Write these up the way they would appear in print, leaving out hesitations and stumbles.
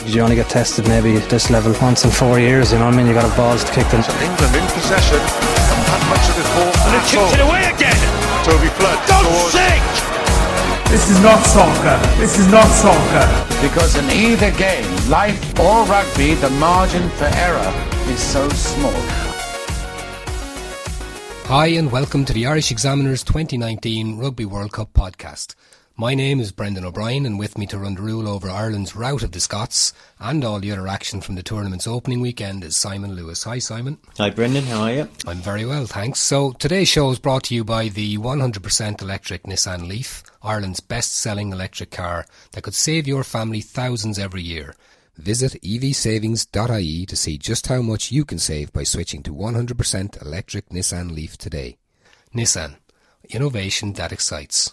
You only get tested maybe at this level once in 4 years, you know what I mean? You got a balls to kick them. So England in possession, not much of this ball. And it chips it away again. Toby Flood. Don't sink! This is not soccer. This is not soccer. Because in either game, life or rugby, the margin for error is so small. Hi and welcome to the Irish Examiner's 2019 Rugby World Cup podcast. My name is Brendan O'Brien, and with me to run the rule over Ireland's rout of the Scots and all the other action from the tournament's opening weekend is Simon Lewis. Hi Simon. Hi Brendan, how are you? I'm very well, thanks. So today's show is brought to you by the 100% electric Nissan Leaf, Ireland's best-selling electric car that could save your family thousands every year. Visit evsavings.ie to see just how much you can save by switching to 100% electric Nissan Leaf today. Nissan, innovation that excites.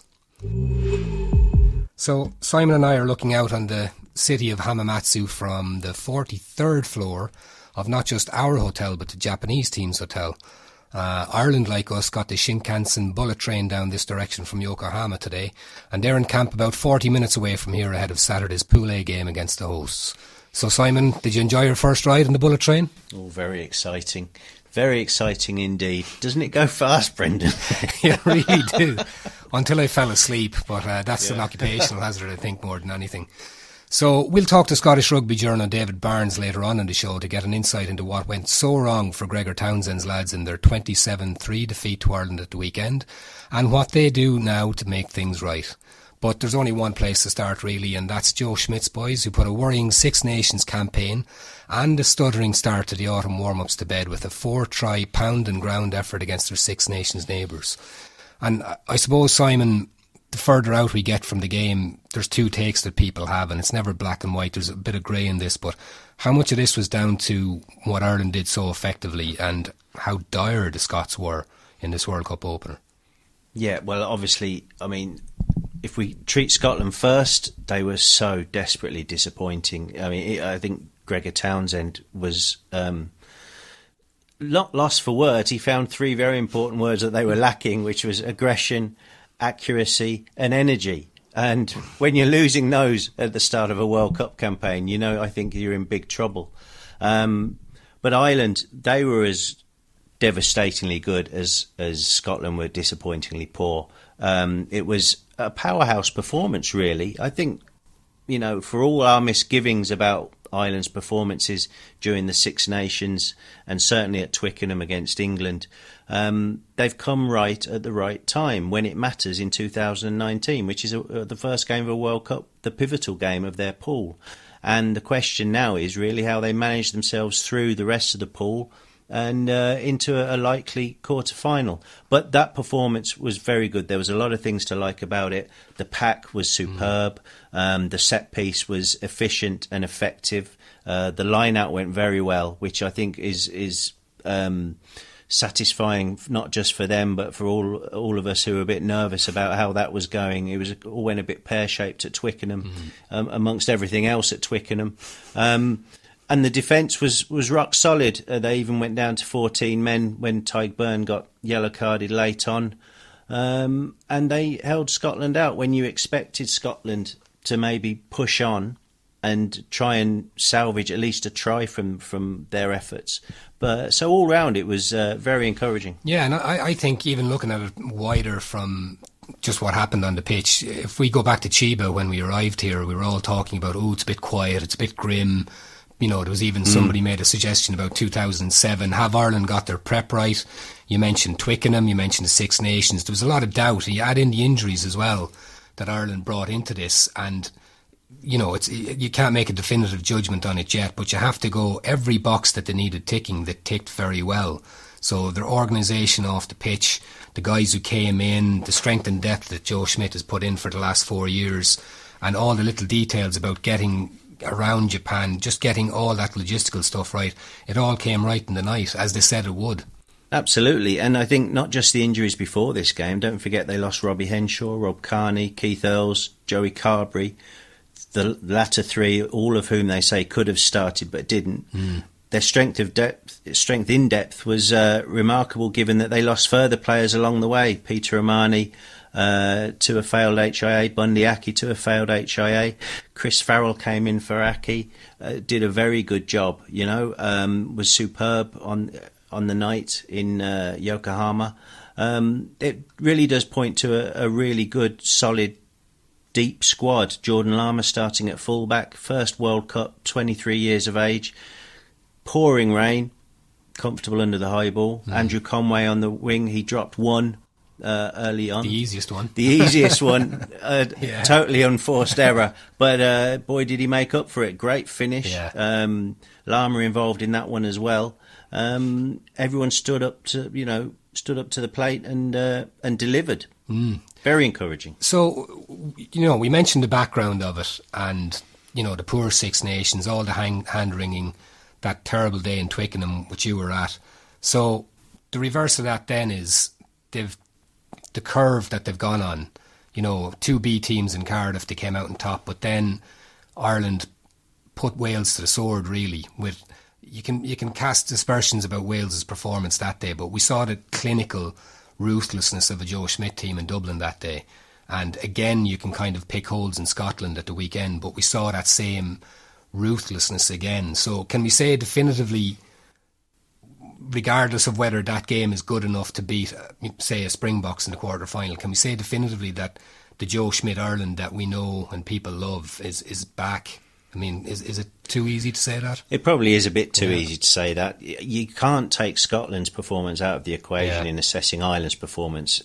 So Simon and I are looking out on the city of Hamamatsu from the 43rd floor of not just our hotel but the Japanese team's hotel. Ireland, like us, got the Shinkansen bullet train down this direction from Yokohama today, and they're in camp about 40 minutes away from here ahead of Saturday's Pool A game against the hosts. So Simon, did you enjoy your first ride in the bullet train? Oh, very exciting. Very exciting indeed. Doesn't it go fast, Brendan? Yeah, really do. Until I fell asleep, but that's an occupational hazard, I think, more than anything. So we'll talk to Scottish Rugby journal David Barnes later on in the show to get an insight into what went so wrong for Gregor Townsend's lads in their 27-3 defeat to Ireland at the weekend, and what they do now to make things right. But there's only one place to start really, and that's Joe Schmidt's boys, who put a worrying Six Nations campaign and a stuttering start to the autumn warm-ups to bed with a 4-try pound and ground effort against their Six Nations neighbours. And I suppose, Simon, the further out we get from the game, there's two takes that people have, and it's never black and white. There's a bit of grey in this, but how much of this was down to what Ireland did so effectively and how dire the Scots were in this World Cup opener? Yeah, well, obviously, I mean, if we treat Scotland first, they were so desperately disappointing. I mean, I think Gregor Townsend was not lost for words. He found three very important words that they were lacking, which was aggression, accuracy and energy. And when you're losing those at the start of a World Cup campaign, you know, I think you're in big trouble. But Ireland, they were as devastatingly good as Scotland were disappointingly poor. It was a powerhouse performance, really. I think, you know, for all our misgivings about Ireland's performances during the Six Nations and certainly at Twickenham against England, they've come right at the right time when it matters in 2019, which is the first game of a World Cup, the pivotal game of their pool. And the question now is really how they manage themselves through the rest of the pool and into a likely quarter-final. But that performance was very good. There was a lot of things to like about it. The pack was superb. The set piece was efficient and effective. The line-out went very well, which I think is satisfying, not just for them, but for all of us who were a bit nervous about how that was going. It all went a bit pear-shaped at Twickenham, amongst everything else at Twickenham. And the defence was rock solid. They even went down to 14 men when Tadhg Beirne got yellow-carded late on. And they held Scotland out when you expected Scotland to maybe push on and try and salvage at least a try from their efforts. But so all round it was very encouraging. Yeah, and I think even looking at it wider from just what happened on the pitch, if we go back to Chiba when we arrived here, we were all talking about, it's a bit quiet, it's a bit grim. You know, there was even somebody made a suggestion about 2007. Have Ireland got their prep right? You mentioned Twickenham, you mentioned the Six Nations. There was a lot of doubt. You add in the injuries as well that Ireland brought into this, and you know, you can't make a definitive judgment on it yet, but you have to go every box that they needed ticking, that ticked very well. So their organisation off the pitch, the guys who came in, the strength and depth that Joe Schmidt has put in for the last 4 years, and all the little details about getting around Japan, just getting all that logistical stuff right. It all came right in the night, as they said it would. Absolutely, and I think not just the injuries before this game. Don't forget they lost Robbie Henshaw, Rob Kearney, Keith Earls, Joey Carberry. The latter three, all of whom they say could have started but didn't. Their strength in depth was remarkable, given that they lost further players along the way. Peter O'Mahony, to a failed HIA. Bundy Aki to a failed HIA. Chris Farrell came in for Aki, did a very good job. Was superb on the night in Yokohama. It really does point to a really good, solid, deep squad. Jordan Lama starting at fullback, first World Cup, 23 years of age, pouring rain, comfortable under the high ball. Andrew Conway on the wing, he dropped one early on. The easiest one. Totally unforced error. But boy, did he make up for it. Great finish. Yeah. Lama involved in that one as well. Everyone stood up to the plate and delivered. Very encouraging. So, we mentioned the background of it and, the poor Six Nations, all the hand-wringing, that terrible day in Twickenham, which you were at. So, the reverse of that then is the curve that they've gone on. 2 B teams in Cardiff, they came out on top, but then Ireland put Wales to the sword, really. You can cast aspersions about Wales's performance that day, but we saw the clinical ruthlessness of a Joe Schmidt team in Dublin that day. And again, you can kind of pick holes in Scotland at the weekend, but we saw that same ruthlessness again. So can we say definitively, regardless of whether that game is good enough to beat, say, a Springboks in the quarter-final, can we say definitively that the Joe Schmidt Ireland that we know and people love is back? I mean, is it too easy to say that? It probably is a bit too easy to say that. You can't take Scotland's performance out of the equation in assessing Ireland's performance.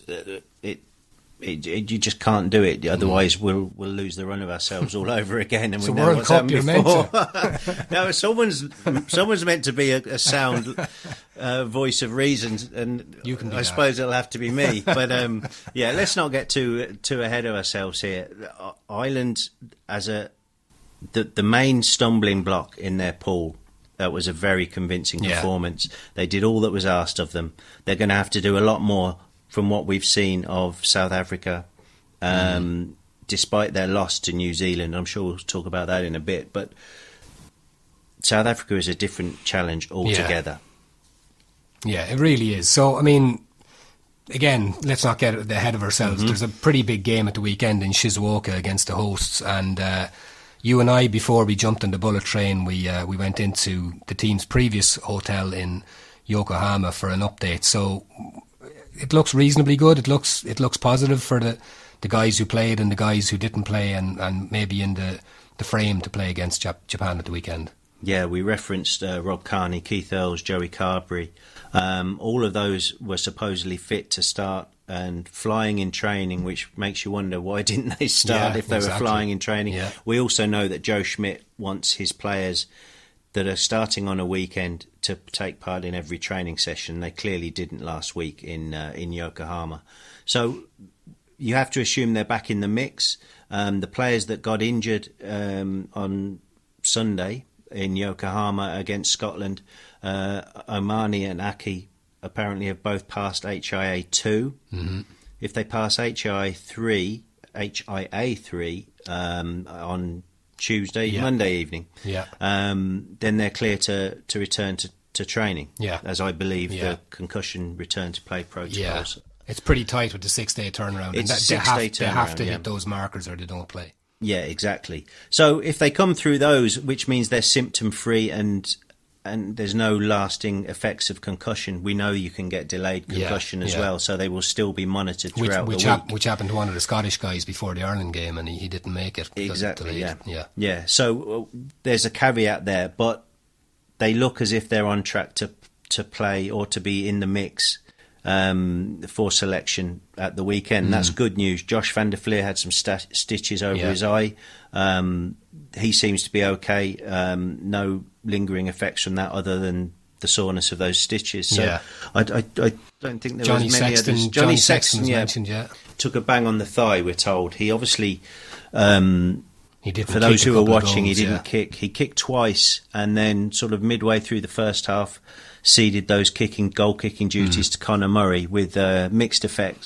You just can't do it. Otherwise, we'll lose the run of ourselves all over again. And it's we a know World what's Cup happened you're before. meant to. No, someone's meant to be a sound voice of reason, and you can I suppose it'll have to be me. But let's not get too ahead of ourselves here. Ireland, as the main stumbling block in their pool. That was a very convincing performance. They did all that was asked of them. They're going to have to do a lot more from what we've seen of South Africa, despite their loss to New Zealand. I'm sure we'll talk about that in a bit. But South Africa is a different challenge altogether. Yeah, it really is. So, I mean, again, let's not get ahead of ourselves. There's a pretty big game at the weekend in Shizuoka against the hosts, and you and I, before we jumped on the bullet train, we went into the team's previous hotel in Yokohama for an update. So it looks reasonably good. It looks positive for the guys who played and the guys who didn't play, and maybe in the frame to play against Japan at the weekend. Yeah, we referenced Rob Kearney, Keith Earls, Joey Carberry. All of those were supposedly fit to start and flying in training, which makes you wonder why didn't they start if they were flying in training. Yeah. We also know that Joe Schmidt wants his players that are starting on a weekend to take part in every training session. They clearly didn't last week in Yokohama. So you have to assume they're back in the mix. The players that got injured on Sunday in Yokohama against Scotland, Omani and Aki, apparently have both passed HIA 2. Mm-hmm. If they pass HIA 3 on Tuesday, Monday evening, then they're clear to return to training, as I believe the concussion return to play protocols. Yeah. It's pretty tight with the 6-day turnaround. It's a 6-day turnaround. They have to hit those markers or they don't play. Yeah, exactly. So if they come through those, which means they're symptom-free and there's no lasting effects of concussion, we know you can get delayed concussion as well, so they will still be monitored throughout the week. Which happened to one of the Scottish guys before the Ireland game, and he didn't make it. Exactly, yeah. So there's a caveat there, but they look as if they're on track to play or to be in the mix for selection at the weekend. That's good news. Josh van der Fleer had some stitches over his eye. He seems to be okay. No lingering effects from that other than the soreness of those stitches. So I don't think there was many others. Johnny Sexton was mentioned, took a bang on the thigh, we're told. He obviously, he did. For those who were watching, he didn't kick. He kicked twice, and then sort of midway through the first half, ceded those goal kicking duties to Conor Murray with mixed effects.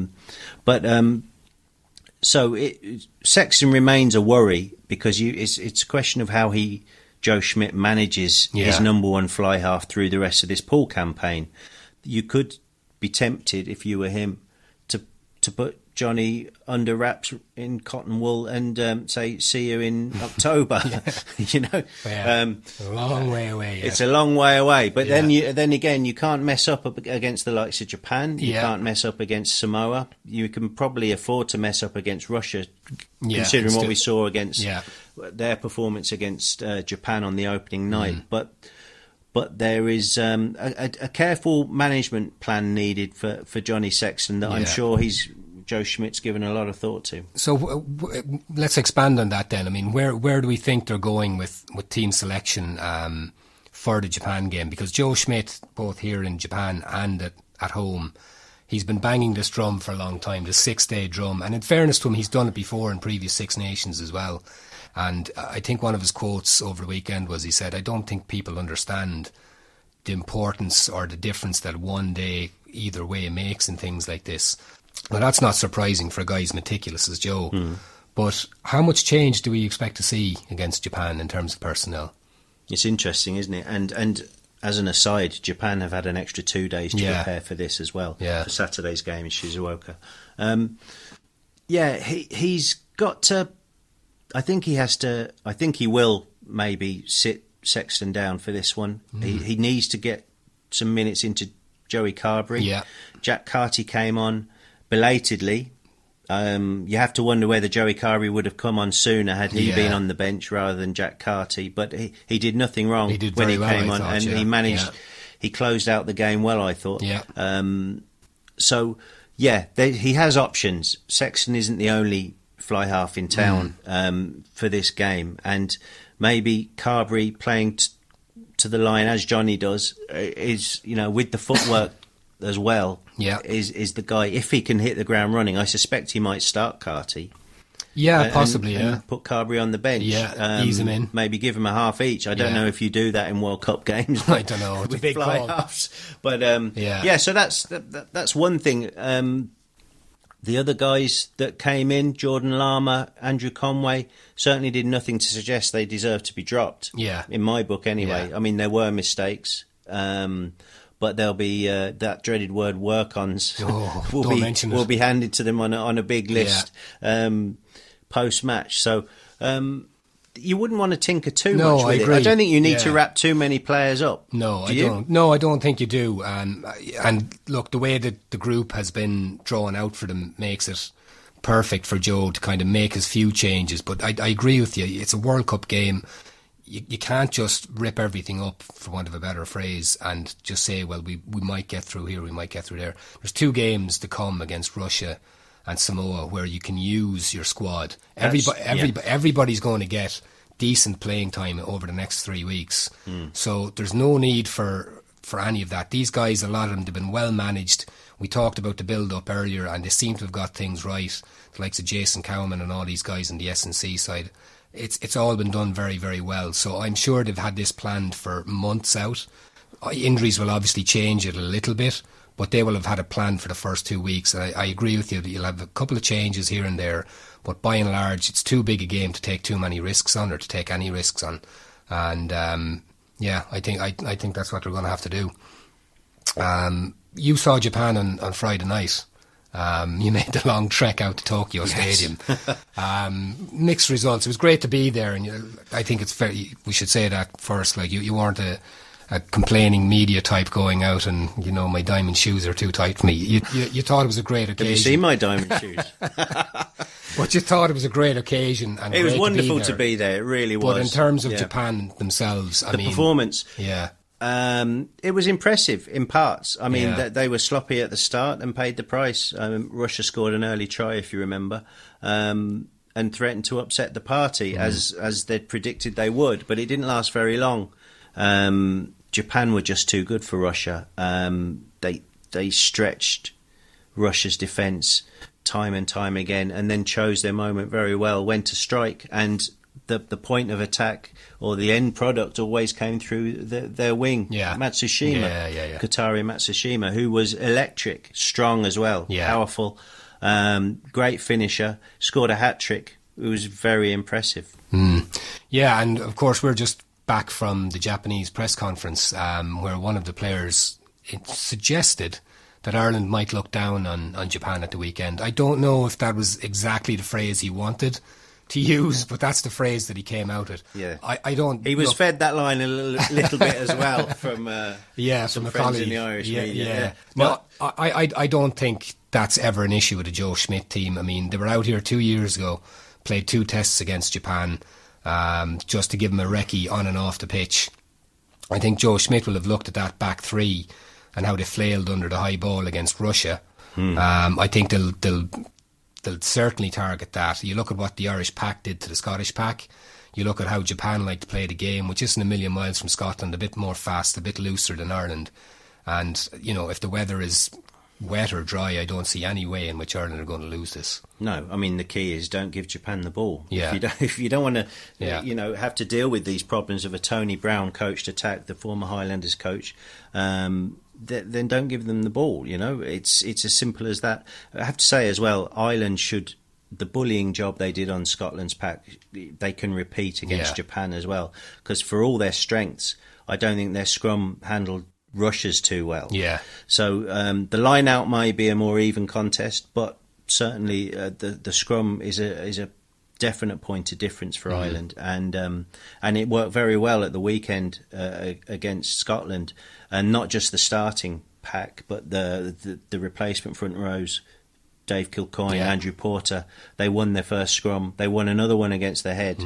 So Sexton remains a worry because it's a question of how Joe Schmidt manages his number one fly half through the rest of this pool campaign. You could be tempted, if you were him, to put Johnny under wraps in cotton wool and say, see you in October. You know, a long way away. It's a long way away. But then again, you can't mess up against the likes of Japan. You can't mess up against Samoa. You can probably afford to mess up against Russia, considering what we saw against their performance against Japan on the opening night. But there is a careful management plan needed for Johnny Sexton that I'm sure Joe Schmidt's given a lot of thought to. So let's expand on that then. I mean, where do we think they're going with team selection for the Japan game? Because Joe Schmidt, both here in Japan and at home, he's been banging this drum for a long time, the 6-day drum. And in fairness to him, he's done it before in previous Six Nations as well. And I think one of his quotes over the weekend was, he said, I don't think people understand the importance or the difference that one day either way makes in things like this. Well, that's not surprising for a guy as meticulous as Joe. But how much change do we expect to see against Japan in terms of personnel? It's interesting, isn't it? And as an aside, Japan have had an extra 2 days to prepare for this as well, for Saturday's game in Shizuoka. He's got to... I think he will maybe sit Sexton down for this one. He needs to get some minutes into Joey Carberry. Jack Carty came on belatedly. You have to wonder whether Joey Carberry would have come on sooner had he been on the bench rather than Jack Carty. But he did nothing wrong when he came on, and he managed. He closed out the game well, I thought. He has options. Sexton isn't the only fly half in town for this game, and maybe Carberry playing to the line as Johnny does is, with the footwork as well, is the guy. If he can hit the ground running, I suspect he might start Carty. Possibly. And put Carberry on the bench. Ease him in. Maybe give him a half each. I don't know if you do that in World Cup games. I don't know. It's with a big fly call. halves. But so that's one thing. The other guys that came in, Jordan Lama, Andrew Conway, certainly did nothing to suggest they deserve to be dropped. In my book, anyway. I mean, there were mistakes, but there'll be that dreaded word work-ons will be handed to them on a big list post-match. So you wouldn't want to tinker too much with it. I don't think you need to wrap too many players up. I don't. No, I don't think you do. And look, the way that the group has been drawn out for them makes it perfect for Joe to kind of make his few changes. But I agree with you. It's a World Cup game. You can't just rip everything up, for want of a better phrase, and just say, well, we might get through here, we might get through there. There's 2 games to come against Russia and Samoa where you can use your squad. Everybody's going to get decent playing time over the next 3 weeks. So there's no need for any of that. These guys, a lot of them, they've been well managed. We talked about the build-up earlier, and they seem to have got things right. The likes of Jason Cowman and all these guys on the S&C side. It's all been done very, very well. So I'm sure they've had this planned for months out. Injuries will obviously change it a little bit, but they will have had a plan for the first 2 weeks. And I agree with you that you'll have a couple of changes here and there, but by and large, it's too big a game to take too many risks on, or to take any risks on. And I think that's what they're going to have to do. You saw Japan on Friday night. You made the long trek out to Tokyo Stadium. Mixed results. It was great to be there, and I think it's fair. We should say that first. Like you weren't a complaining media type going out, and my diamond shoes are too tight for me. You thought it was a great occasion. Have you seen my diamond shoes? But you thought it was a great occasion, and it was wonderful to be there. It really was. But in terms of Japan themselves, the performance, it was impressive in parts. I mean, they were sloppy at the start and paid the price. Russia scored an early try, if you remember, and threatened to upset the party as they'd predicted they would. But it didn't last very long. Japan were just too good for Russia. They stretched Russia's defence time and time again, and then chose their moment very well, when to strike, and the point of attack or the end product always came through their wing. Matsushima, Kotaro Matsushima, who was electric, strong as well, powerful, great finisher, scored a hat-trick. It was very impressive. Yeah, and of course we're just back from the Japanese press conference where one of the players suggested that Ireland might look down on Japan at the weekend. I don't know if that was exactly the phrase he wanted to use, but that's the phrase that he came out with. Yeah, I don't. He was fed that line a little bit as well from some a friends colleague in the Irish media. Yeah. No, I don't think that's ever an issue with the Joe Schmidt team. I mean, they were out here 2 years ago, played 2 tests against Japan, just to give them a recce on and off the pitch. I think Joe Schmidt will have looked at that back three and how they flailed under the high ball against Russia. I think they'll certainly target that. You look at what the Irish pack did to the Scottish pack. You look at how Japan like to play the game, which isn't a million miles from Scotland, a bit more fast, a bit looser than Ireland. And, you know, if the weather is wet or dry, I don't see any way in which Ireland are going to lose this. No, I mean, the key is don't give Japan the ball. Yeah. If you don't want to, have to deal with these problems of a Tony Brown coached attack, the former Highlanders coach, then don't give them the ball. You know, it's as simple as that. I have to say as well, Ireland should, the bullying job they did on Scotland's pack, they can repeat against Japan as well. Because for all their strengths, I don't think their scrum handled Russia's too well. Yeah. So the line out may be a more even contest, but certainly the scrum is a definite point of difference for Ireland, and it worked very well at the weekend against Scotland, and not just the starting pack, but the replacement front rows. Dave Kilcoyne, Andrew Porter, they won their first scrum. They won another one against the Head.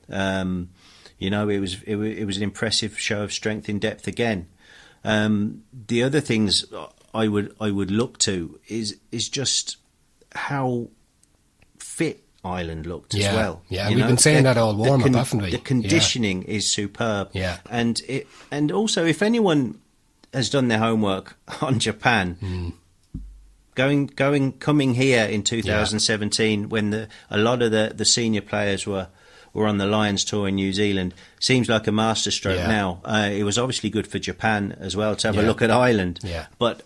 You know, it was an impressive show of strength in depth again. The other things I would look to is just how fit Ireland looked as well. Yeah, we've been saying that all warm up, haven't we? The conditioning is superb. Yeah, and also if anyone has done their homework on Japan. Coming here in 2017 when a lot of the senior players were on the Lions tour in New Zealand, seems like a masterstroke now. It was obviously good for Japan as well to have a look at Ireland. Yeah. But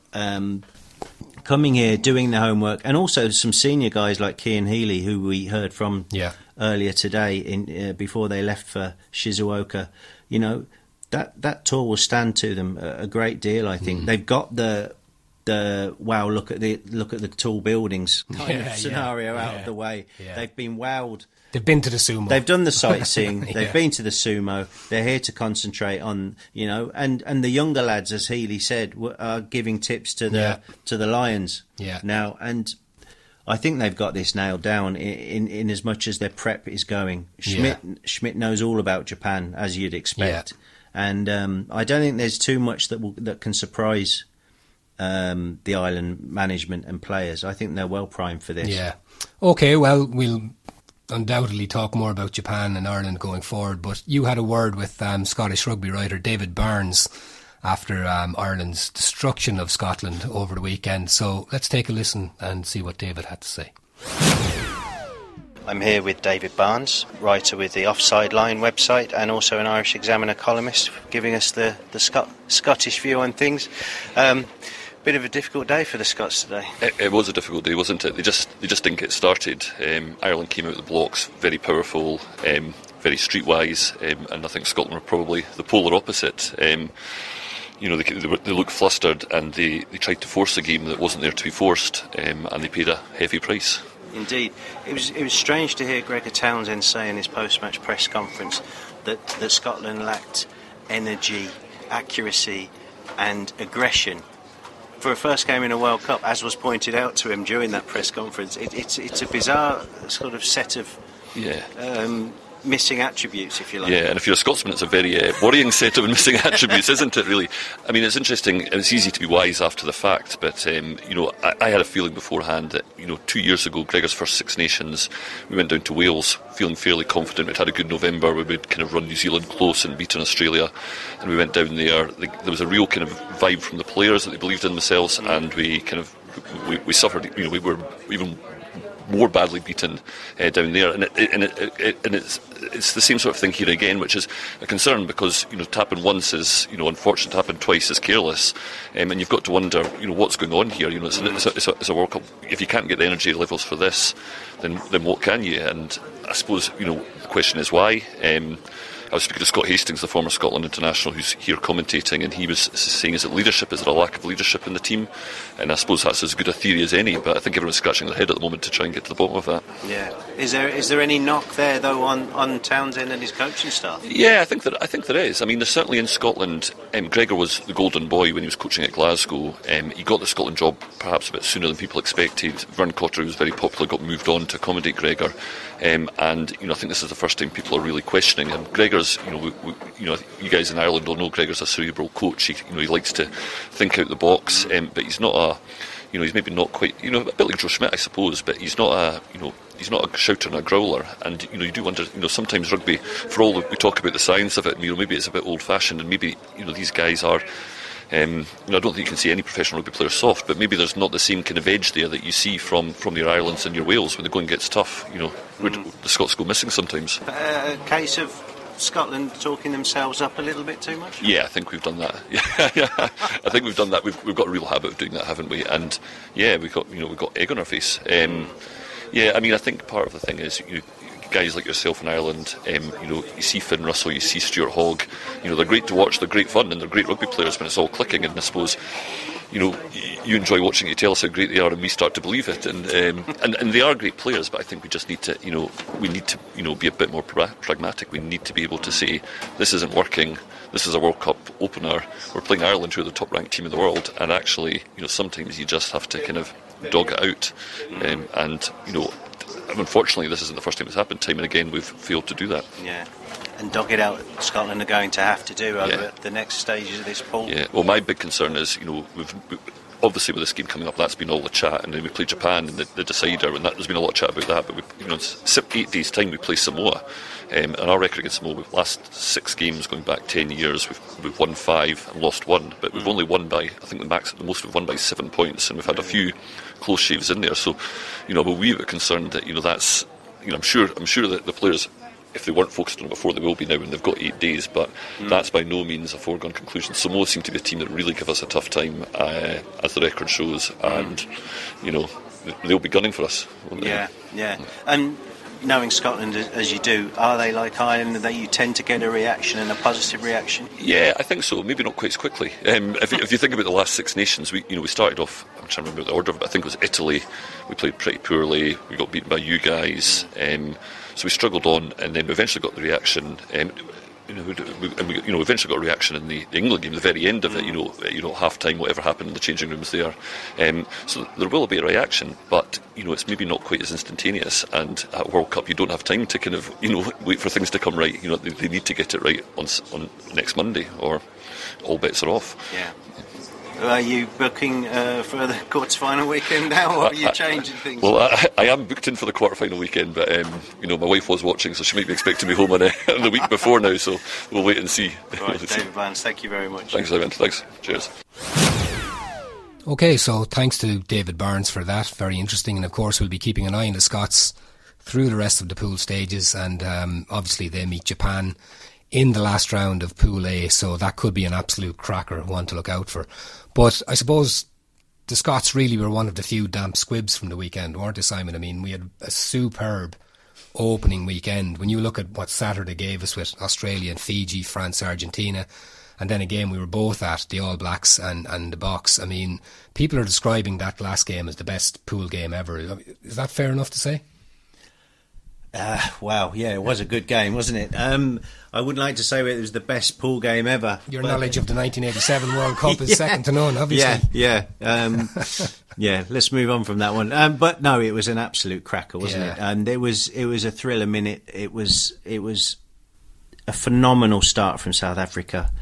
coming here, doing the homework, and also some senior guys like Cian Healy, who we heard from earlier today before they left for Shizuoka, you know, that tour will stand to them a great deal, I think. They've got the look at the tall buildings kind of scenario out of the way. They've been wowed. They've been to the sumo. They've done the sightseeing. They've been to the sumo. They're here to concentrate on, you know, and the younger lads, as Healy said, are giving tips to the Lions now, and I think they've got this nailed down in as much as their prep is going. Schmidt knows all about Japan, as you'd expect, and I don't think there's too much that can surprise the Ireland management and players. I think they're well primed for this. Yeah. Okay, well, we'll undoubtedly talk more about Japan and Ireland going forward, but you had a word with Scottish rugby writer David Barnes after Ireland's destruction of Scotland over the weekend. So let's take a listen and see what David had to say. I'm here with David Barnes, writer with the Offside Line website and also an Irish Examiner columnist, giving us the Scottish view on things. Bit of a difficult day for the Scots today. It was a difficult day, wasn't it? They just didn't get started. Ireland came out of the blocks very powerful, very streetwise, and I think Scotland were probably the polar opposite. You know, they looked flustered and they tried to force a game that wasn't there to be forced, and they paid a heavy price. Indeed. It was strange to hear Gregor Townsend say in his post-match press conference that Scotland lacked energy, accuracy and aggression. For a first game in a World Cup, as was pointed out to him during that press conference, it's a bizarre sort of set of missing attributes, if you like. Yeah, and if you're a Scotsman, it's a very worrying set of missing attributes, isn't it, really? I mean, it's interesting, and it's easy to be wise after the fact, but, you know, I had a feeling beforehand that, you know, 2 years ago, Gregor's first Six Nations, we went down to Wales feeling fairly confident. We'd had a good November, we would kind of run New Zealand close and beaten Australia, and we went down there. There was a real kind of vibe from the players that they believed in themselves, and we suffered, you know, we were even more badly beaten down there, and it's the same sort of thing here again, which is a concern because, you know, to happen once is, you know, unfortunate, to happen twice is careless, and you've got to wonder, you know, what's going on here. You know, it's a World Cup. If you can't get the energy levels for this, then what can you? And I suppose, you know, the question is why. I was speaking to Scott Hastings, the former Scotland international, who's here commentating, and he was saying, is it leadership? Is there a lack of leadership in the team? And I suppose that's as good a theory as any, but I think everyone's scratching their head at the moment to try and get to the bottom of that. Yeah. Is there any knock there, though, on Townsend and his coaching staff? Yeah, I think there is. I mean, there's certainly in Scotland, Gregor was the golden boy when he was coaching at Glasgow. He got the Scotland job perhaps a bit sooner than people expected. Vern Cotter, who was very popular, got moved on to accommodate Gregor. And I think this is the first time people are really questioning him. Gregor's, you guys in Ireland will know Gregor's a cerebral coach. He likes to think out the box, but he's not a, he's maybe not quite, a bit like Joe Schmidt, I suppose, but he's not a, he's not a shouter and a growler. And you do wonder, sometimes rugby, for all that we talk about the science of it, maybe it's a bit old-fashioned, and maybe these guys are. I don't think you can see any professional rugby player soft, but maybe there's not the same kind of edge there that you see from your Irelands and your Wales when the going gets tough. Where the Scots go missing sometimes. A case of Scotland talking themselves up a little bit too much? Yeah, I think we've done that. Yeah, I think we've done that. We've got a real habit of doing that, haven't we? And yeah, we've got egg on our face. Yeah, I mean, I think part of the thing is guys like yourself in Ireland, you see Finn Russell, you see Stuart Hogg, they're great to watch, they're great fun, and they're great rugby players when it's all clicking. And I suppose, you enjoy watching it, you tell us how great they are, and we start to believe it. And they are great players, but I think we just need to, be a bit more pragmatic. We need to be able to say, this isn't working. This is a World Cup opener. We're playing Ireland, who are the top-ranked team in the world, and actually, sometimes you just have to kind of dog it out, unfortunately, this isn't the first time it's happened. Time and again, we've failed to do that. Yeah, and dog it out, Scotland are going to have to do over the next stages of this pool. Yeah, well, my big concern is, we've obviously with this game coming up, that's been all the chat, and then we play Japan in the decider, and there's been a lot of chat about that. But in 8 days' time, we play Samoa, and our record against Samoa, we've last 6 games going back 10 years, we've won 5 and lost 1, but we've only won by, I think the most we've won by 7 points, and we've had a few close shaves in there. So, but we're a bit concerned that that's, I'm sure that the players, if they weren't focused on it before, they will be now, and they've got 8 days, but that's by no means a foregone conclusion. Samoa seem to be a team that really give us a tough time, as the record shows, and they'll be gunning for us. Yeah. And knowing Scotland as you do, are they like Ireland, that you tend to get a reaction, and a positive reaction? Yeah, I think so. Maybe not quite as quickly. If you think about the last 6 nations, we started off, I'm trying to remember the order of it, but I think it was Italy. We played pretty poorly. We got beaten by you guys. So we struggled on, and then we eventually got the reaction. We eventually got a reaction in the England game, the very end of it. Half time, whatever happened in the changing rooms there. So there will be a reaction, but it's maybe not quite as instantaneous. And at World Cup, you don't have time to kind of wait for things to come right. They need to get it right on next Monday, or all bets are off. Yeah. Are you booking for the quarter-final weekend now, or are you changing things? Well, I am booked in for the quarter-final weekend, but my wife was watching, so she might be expecting me home on the week before now, so we'll wait and see. Right, David Barnes, thank you very much. Thanks, Ivan. Thanks. Cheers. OK, so thanks to David Barnes for that. Very interesting, and of course we'll be keeping an eye on the Scots through the rest of the pool stages, and obviously they meet Japan in the last round of Pool A, so that could be an absolute cracker, one to look out for. But I suppose the Scots really were one of the few damp squibs from the weekend, weren't they, Simon? I mean, we had a superb opening weekend. When you look at what Saturday gave us with Australia and Fiji, France, Argentina, and then again we were both at the All Blacks and the Box. I mean, people are describing that last game as the best pool game ever. Is that fair enough to say? Wow, yeah, it was a good game, wasn't it? I wouldn't like to say it was the best pool game ever. Your knowledge of the 1987 World Cup is second to none, obviously. Yeah. Yeah, let's move on from that one. But no, it was an absolute cracker, wasn't it? And it was a thriller minute. It was a phenomenal start from South Africa.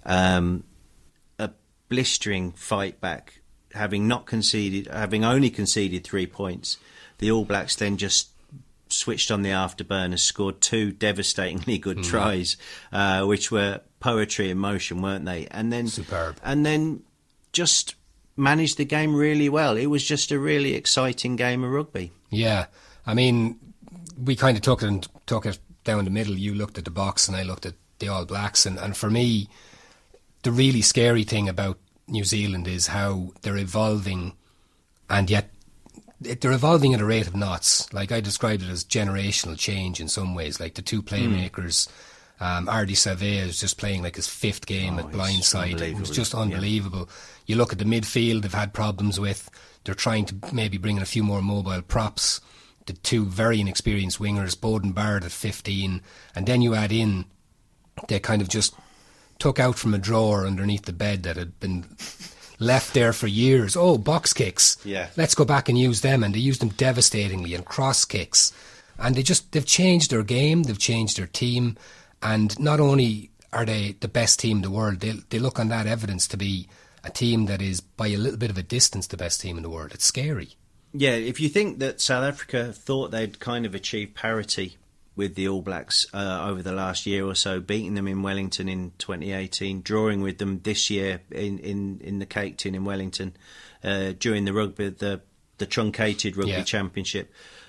A blistering fight back, having only conceded 3 points. The All Blacks then just switched on the afterburners, scored 2 devastatingly good tries, which were poetry in motion, weren't they? And then superb. And then just managed the game really well. It was just a really exciting game of rugby. Yeah, I mean, we kind of took it down the middle. You looked at the Box and I looked at the All Blacks, and for me, the really scary thing about New Zealand is how they're evolving, and yet they're evolving at a rate of knots. Like, I described it as generational change in some ways, like the 2 playmakers Ardi Savea is just playing like his 5th game at blindside. It was just unbelievable. Yeah. You look at the midfield, they've had problems with. They're trying to maybe bring in a few more mobile props. The 2 very inexperienced wingers, Bowden Barrett at 15, and then you add in, they kind of just took out from a drawer underneath the bed that had been left there for years. Oh, box kicks. Yeah. Let's go back and use them. And they used them devastatingly, and cross kicks. And they've changed their game, they've changed their team. And not only are they the best team in the world, they look on that evidence to be a team that is, by a little bit of a distance, the best team in the world. It's scary. Yeah, if you think that South Africa thought they'd kind of achieved parity with the All Blacks over the last year or so, beating them in Wellington in 2018, drawing with them this year in the Cake Tin in Wellington during the rugby, the truncated rugby championship.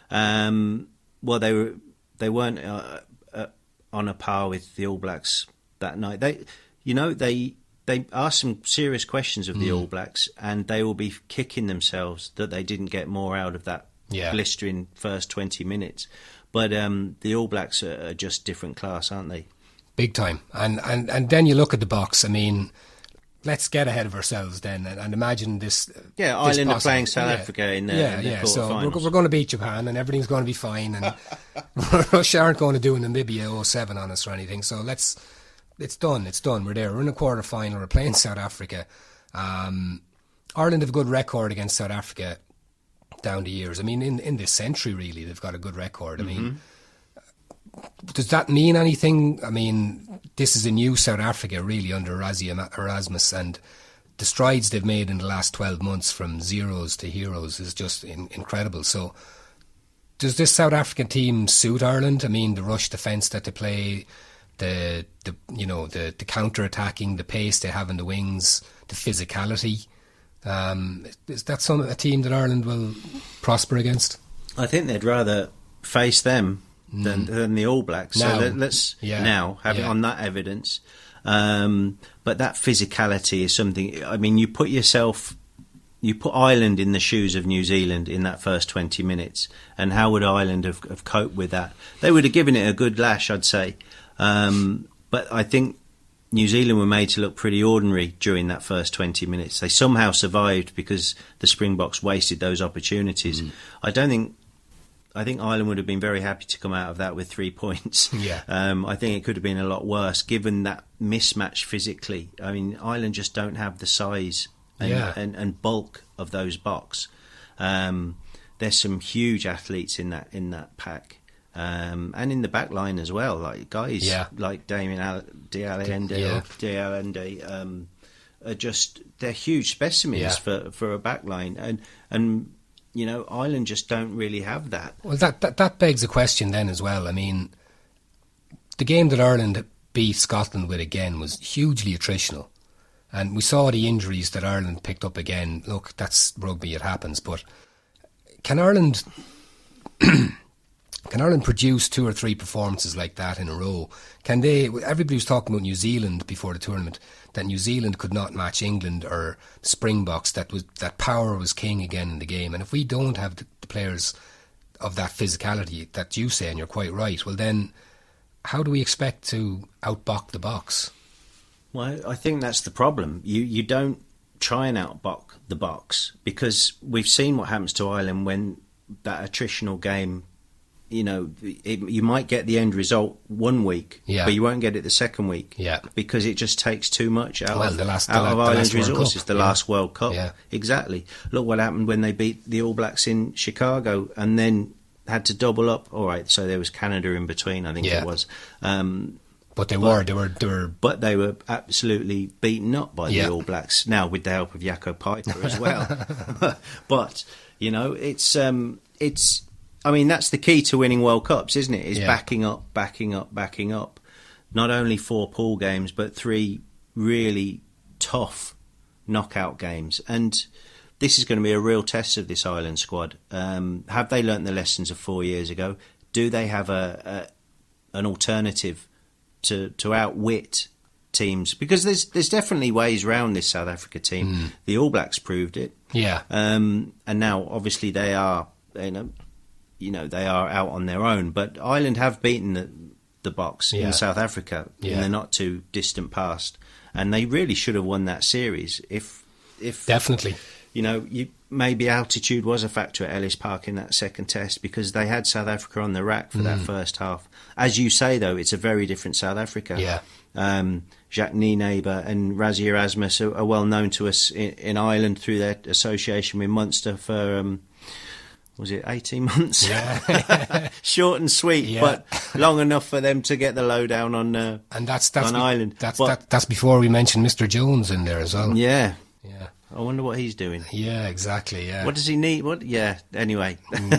Well, they weren't on a par with the All Blacks that night. They asked some serious questions of the All Blacks, and they will be kicking themselves that they didn't get more out of that blistering first 20 minutes. But the All Blacks are just different class, aren't they? Big time. And then you look at the box. I mean, let's get ahead of ourselves then and imagine this. Yeah, Ireland are playing South Africa in the quarterfinals. So we're going to beat Japan and everything's going to be fine. And Russia aren't going to do Namibia 07 on us or anything. So it's done. It's done. We're there. We're in a quarter-final. We're playing South Africa. Ireland have a good record against South Africa down the years. I mean, in this century, really, they've got a good record. I mean, does that mean anything? I mean, this is a new South Africa, really, under Rassie Erasmus, and the strides they've made in the last 12 months from zeros to heroes is just incredible. So, does this South African team suit Ireland? I mean, the rush defence that they play, the counter-attacking, the pace they have in the wings, the physicality. Is that a team that Ireland will prosper against? I think they'd rather face them than the All Blacks. Now. So let's have it on that evidence. But that physicality is something. I mean, you put Ireland in the shoes of New Zealand in that first 20 minutes, and how would Ireland have coped with that? They would have given it a good lash, I'd say. But I think New Zealand were made to look pretty ordinary during that first 20 minutes. They somehow survived because the Springboks wasted those opportunities. I think Ireland would have been very happy to come out of that with 3 points. Yeah. I think it could have been a lot worse given that mismatch physically. I mean, Ireland just don't have the size and bulk of those Boks. There's some huge athletes in that pack. And in the back line as well, like guys like Damien Dialende are just, they're huge specimens for a back line, and you know, Ireland just don't really have that. Well, that begs a question then as well. I mean, the game that Ireland beat Scotland with again was hugely attritional, and we saw the injuries that Ireland picked up again. Look, that's rugby, it happens, but can Ireland produce 2 or 3 performances like that in a row? Can they? Everybody was talking about New Zealand before the tournament, that New Zealand could not match England or Springboks. That power was king again in the game. And if we don't have the players of that physicality that you say, and you're quite right, well then, how do we expect to outbuck the Boks? Well, I think that's the problem. You don't try and outbuck the Boks, because we've seen what happens to Ireland when that attritional game. You know, you might get the end result one week, but you won't get it the second week, because it just takes too much out of Ireland's resources. The last World Cup, exactly. Look what happened when they beat the All Blacks in Chicago, and then had to double up. All right, so there was Canada in between, I think it was. But they were absolutely beaten up by the All Blacks. Now with the help of Jaco Peyper as well. But you know, it's. I mean, that's the key to winning World Cups, isn't it? Is backing up. Not only 4 pool games, but 3 really tough knockout games. And this is going to be a real test of this Ireland squad. Have they learnt the lessons of 4 years ago? Do they have an alternative to outwit teams? Because there's definitely ways around this South Africa team. The All Blacks proved it. And now, obviously, they are... You know, they are out on their own, but Ireland have beaten the box Yeah. in South Africa in the not too distant past, and they really should have won that series if Definitely. you know, maybe altitude was a factor at Ellis Park in that second test, because they had South Africa on the rack for that first half. As you say, though, it's a very different South Africa. Yeah. Jacques Nienaber and Rassie Erasmus are well known to us in Ireland through their association with Munster for, was it 18 months? Yeah. Short and sweet, but long enough for them to get the lowdown on and that's on Ireland. That's before we mentioned Mr. Jones in there as well. Yeah. Yeah. I wonder what he's doing. Yeah, exactly. Yeah. What does he need? What? Yeah. Anyway,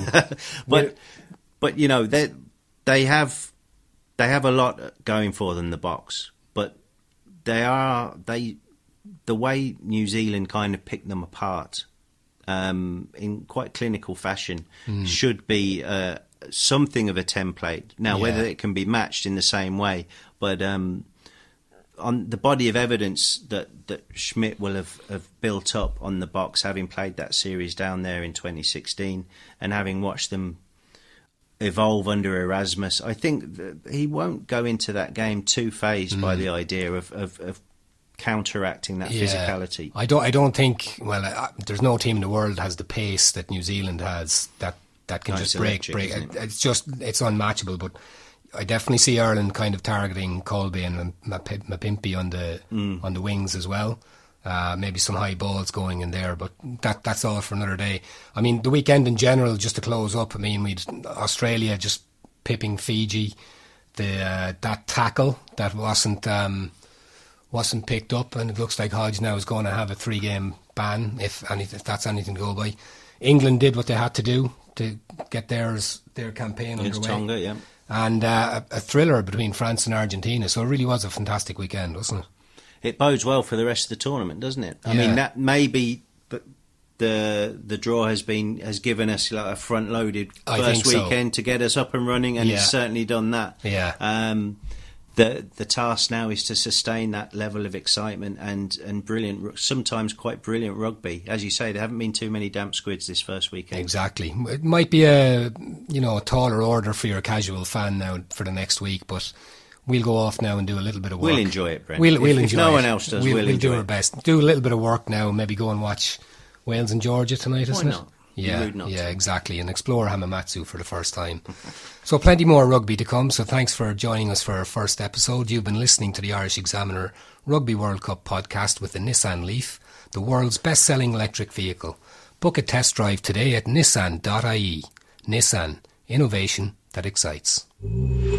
but you know they have a lot going for them, the box. But the way New Zealand kind of picked them apart in quite clinical fashion should be something of a template. Now, whether it can be matched in the same way, but on the body of evidence that Schmidt will have built up on the box, having played that series down there in 2016 and having watched them evolve under Erasmus, I think that he won't go into that game too fazed by the idea of counteracting that physicality. I don't think. Well, there's no team in the world has the pace that New Zealand has that can just break. It's unmatchable. But I definitely see Ireland kind of targeting Colby and Mapimpi on the wings as well. Maybe some high balls going in there, but that's all for another day. I mean, the weekend in general, just to close up, I mean, we'd Australia just pipping Fiji. That tackle that wasn't picked up, and it looks like Hodge now is going to have a 3-game ban if that's anything to go by. England did what they had to do to get their campaign underway. Tonga, yeah. And a thriller between France and Argentina. So it really was a fantastic weekend, wasn't it? It bodes well for the rest of the tournament, doesn't it? I mean, that maybe the draw has given us like a front-loaded first weekend to get us up and running, and it's certainly done that. Yeah. The task now is to sustain that level of excitement and brilliant, sometimes quite brilliant rugby. As you say, there haven't been too many damp squids this first weekend. Exactly. It might be a taller order for your casual fan now for the next week, but we'll go off now and do a little bit of work. We'll enjoy it, Brent. We'll enjoy it. If no one else does, we'll do our best. Do a little bit of work now, maybe go and watch Wales and Georgia tonight, isn't it? Yeah, exactly. And explore Hamamatsu for the first time. So plenty more rugby to come. So thanks for joining us for our first episode. You've been listening to the Irish Examiner Rugby World Cup podcast with the Nissan Leaf, the world's best-selling electric vehicle. Book a test drive today at nissan.ie. Nissan, innovation that excites.